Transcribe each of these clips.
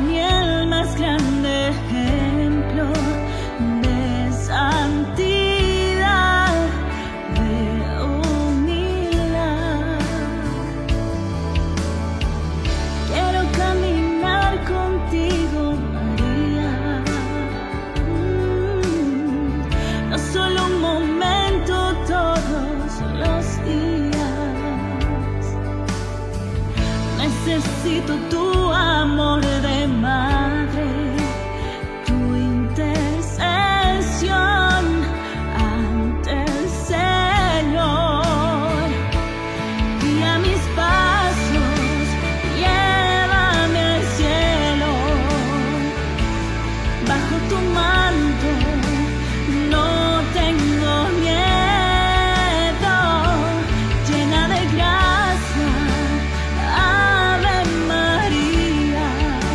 mí el más grande ejemplo de santidad, de humildad. Quiero caminar contigo, María, no solo un momento, todos los días. Necesito tu amor de madre, tu intercesión ante el Señor. Guía mis pasos, llévame al cielo. Bajo tu manto no tengo miedo, llena de gracia. Ave María,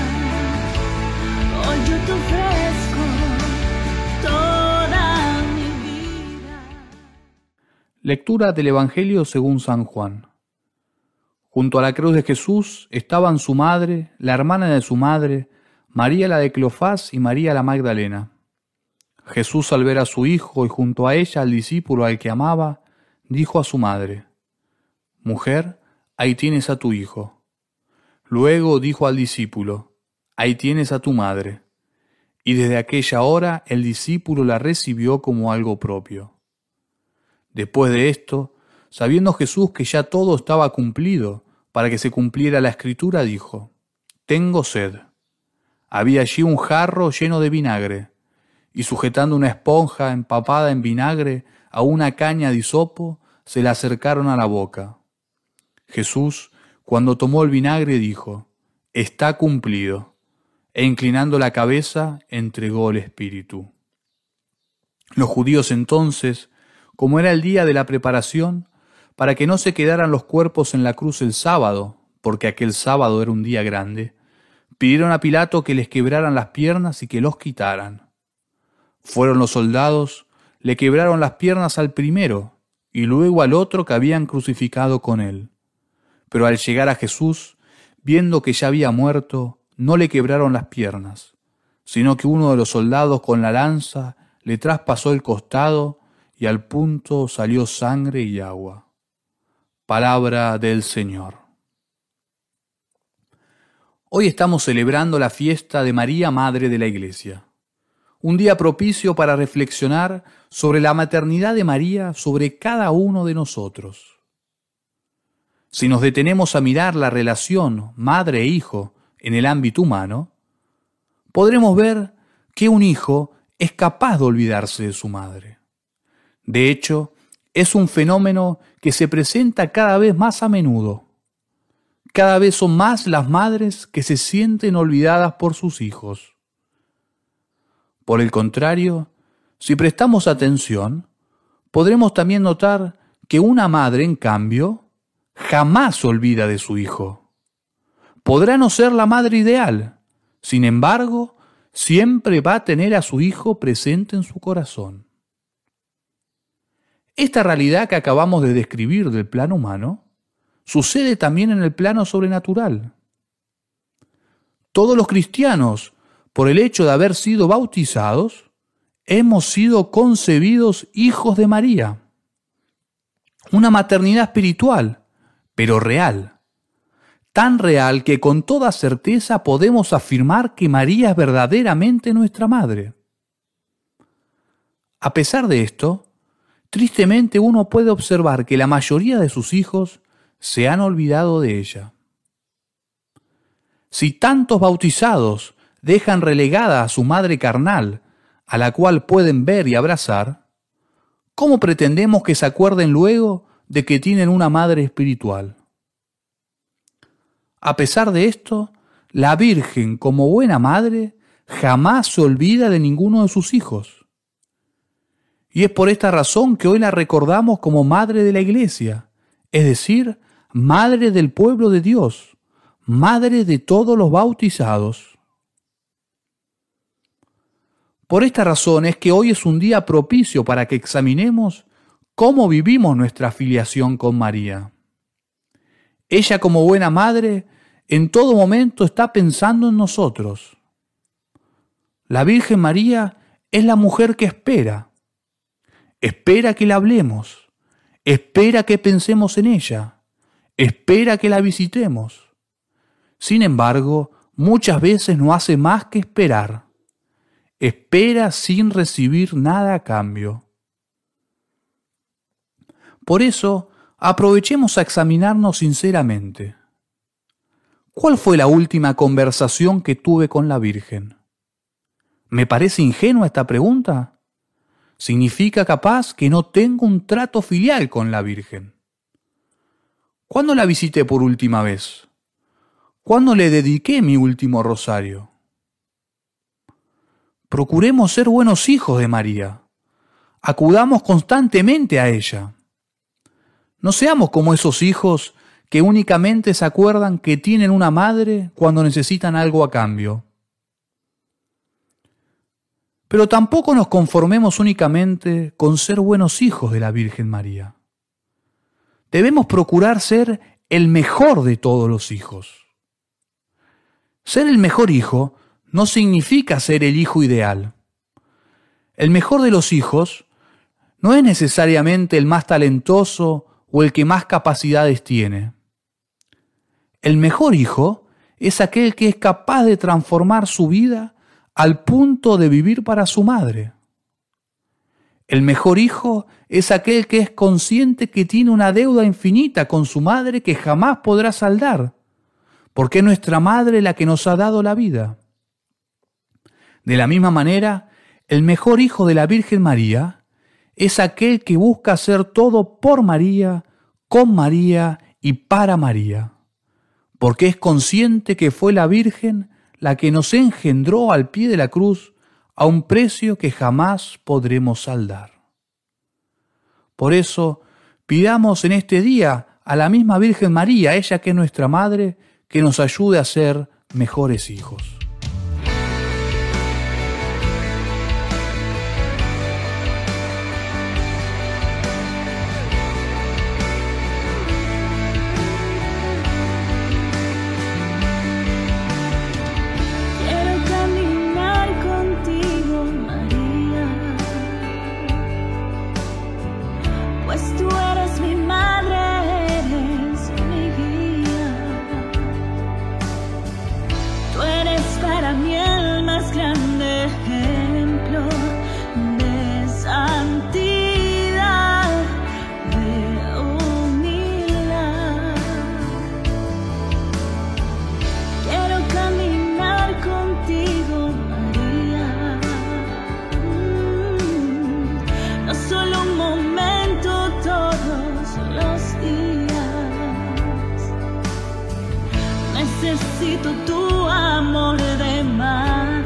hoy yo te ofrezco toda mi vida. Lectura del Evangelio según San Juan. Junto a la cruz de Jesús estaban su madre, la hermana de su madre, María la de Cleofás y María la Magdalena. Jesús, al ver a su hijo y junto a ella al discípulo al que amaba, dijo a su madre: «Mujer, ahí tienes a tu hijo». Luego dijo al discípulo: «Ahí tienes a tu madre». Y desde aquella hora el discípulo la recibió como algo propio. Después de esto, sabiendo Jesús que ya todo estaba cumplido, para que se cumpliera la Escritura, dijo: «Tengo sed». Había allí un jarro lleno de vinagre, y sujetando una esponja empapada en vinagre a una caña de hisopo, se la acercaron a la boca. Jesús, cuando tomó el vinagre, dijo: «Está cumplido», e inclinando la cabeza, entregó el espíritu. Los judíos entonces, como era el día de la preparación, para que no se quedaran los cuerpos en la cruz el sábado, porque aquel sábado era un día grande, pidieron a Pilato que les quebraran las piernas y que los quitaran. Fueron los soldados, le quebraron las piernas al primero y luego al otro que habían crucificado con él. Pero al llegar a Jesús, viendo que ya había muerto, no le quebraron las piernas, sino que uno de los soldados con la lanza le traspasó el costado y al punto salió sangre y agua. Palabra del Señor. Hoy estamos celebrando la fiesta de María, Madre de la Iglesia. Un día propicio para reflexionar sobre la maternidad de María sobre cada uno de nosotros. Si nos detenemos a mirar la relación madre e hijo en el ámbito humano, podremos ver que un hijo es capaz de olvidarse de su madre. De hecho, es un fenómeno que se presenta cada vez más a menudo. Cada vez son más las madres que se sienten olvidadas por sus hijos. Por el contrario, si prestamos atención, podremos también notar que una madre, en cambio, jamás se olvida de su hijo. Podrá no ser la madre ideal, sin embargo, siempre va a tener a su hijo presente en su corazón. Esta realidad que acabamos de describir del plano humano sucede también en el plano sobrenatural. Todos los cristianos, por el hecho de haber sido bautizados, hemos sido concebidos hijos de María. Una maternidad espiritual, pero real. Tan real que con toda certeza podemos afirmar que María es verdaderamente nuestra madre. A pesar de esto, tristemente uno puede observar que la mayoría de sus hijos se han olvidado de ella. Si tantos bautizados dejan relegada a su madre carnal, a la cual pueden ver y abrazar, ¿cómo pretendemos que se acuerden luego de que tienen una madre espiritual? A pesar de esto, la Virgen, como buena madre, jamás se olvida de ninguno de sus hijos. Y es por esta razón que hoy la recordamos como Madre de la Iglesia, es decir, Madre del pueblo de Dios, Madre de todos los bautizados. Por esta razón es que hoy es un día propicio para que examinemos cómo vivimos nuestra filiación con María. Ella, como buena madre, en todo momento está pensando en nosotros. La Virgen María es la mujer que espera. Espera que la hablemos. Espera que pensemos en ella. Espera que la visitemos. Sin embargo, muchas veces no hace más que esperar. Espera sin recibir nada a cambio. Por eso, aprovechemos a examinarnos sinceramente. ¿Cuál fue la última conversación que tuve con la Virgen? ¿Me parece ingenua esta pregunta? Significa capaz que no tengo un trato filial con la Virgen. ¿Cuándo la visité por última vez? ¿Cuándo le dediqué mi último rosario? Procuremos ser buenos hijos de María. Acudamos constantemente a ella. No seamos como esos hijos que únicamente se acuerdan que tienen una madre cuando necesitan algo a cambio. Pero tampoco nos conformemos únicamente con ser buenos hijos de la Virgen María. Debemos procurar ser el mejor de todos los hijos. Ser el mejor hijo no significa ser el hijo ideal. El mejor de los hijos no es necesariamente el más talentoso o el que más capacidades tiene. El mejor hijo es aquel que es capaz de transformar su vida al punto de vivir para su madre. El mejor hijo es aquel que es consciente que tiene una deuda infinita con su madre que jamás podrá saldar, porque es nuestra madre la que nos ha dado la vida. De la misma manera, el mejor hijo de la Virgen María es aquel que busca hacer todo por María, con María y para María, porque es consciente que fue la Virgen la que nos engendró al pie de la cruz a un precio que jamás podremos saldar. Por eso, pidamos en este día a la misma Virgen María, ella que es nuestra Madre, que nos ayude a ser mejores hijos. Necesito tu amor de mar.